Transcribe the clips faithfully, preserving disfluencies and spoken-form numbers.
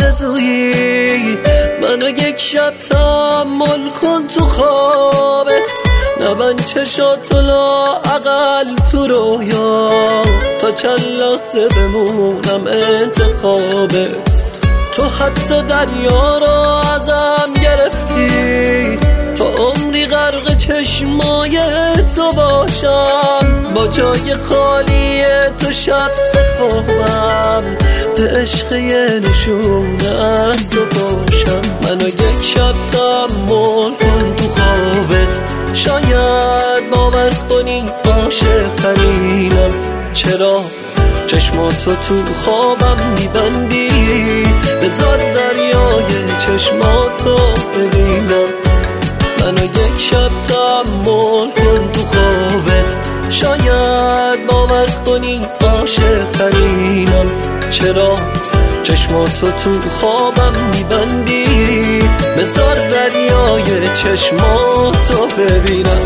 آرزویی، منو یک شب تحمل کن تو خوابت، نبند چشاتو لااقل تو رویا، تا چند لحظه بمونم انتخابت. تو حتی دریا را ازم گرفتی، تو عمری غرق چشمای تو باشم، با جای خالی تو شب بخوابم، به عشق یه نشونه از تو باشم. منو یک شب تحمل کن تو خوابت، شاید باور کنی عاشق ترینم. چرا چشماتو تو خوابم میبندی؟ بذار دریای چشماتو ببینم. منو یک شب تحمل کن تو خوابت، شاید باور کنی عاشق ترینم. چرا چشماتو تو خوابم میبندی؟ بذار دریای چشماتو ببینم.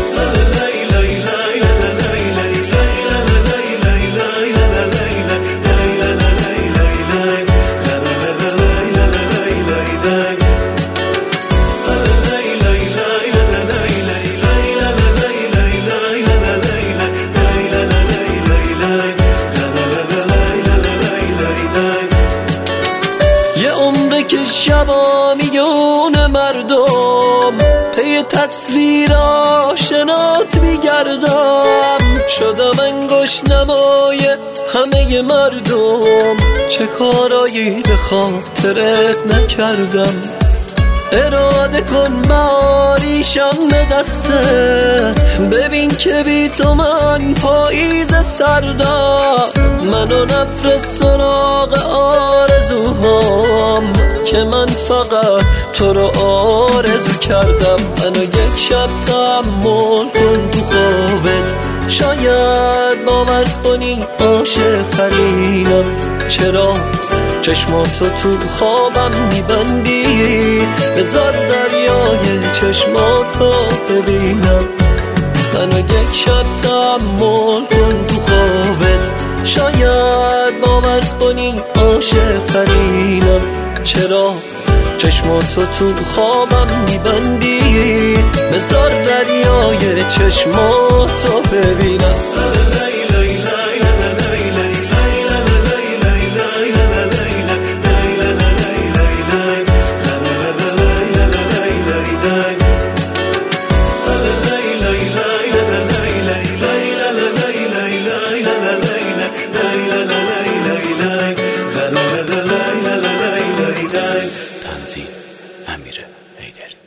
که شبا میون مردم پی تصویر آشنات میگردم، شدم انگشت نمای همه مردم، چه کارایی به خاطرت نکردم. اراده کن معاریشم به دستت، ببین که بی تو من پاییز سردم، منو نفرست سراغ آرزوهام، که من فقط تو رو آرزو کردم. منو یک شب تحمل کن تو خوابت، شاید باور کنی عاشق ترینم. چرا چشماتو تو خوابم میبندی؟ بذار دریای چشماتو ببینم. منو یک شب تحمل کن تو خوابت، شاید باور کنی عاشق ترینم. چرا چشماتو تو خوابم میبندی؟ بذار دریای چشماتو ببینم. تنظیم امیر حیدری.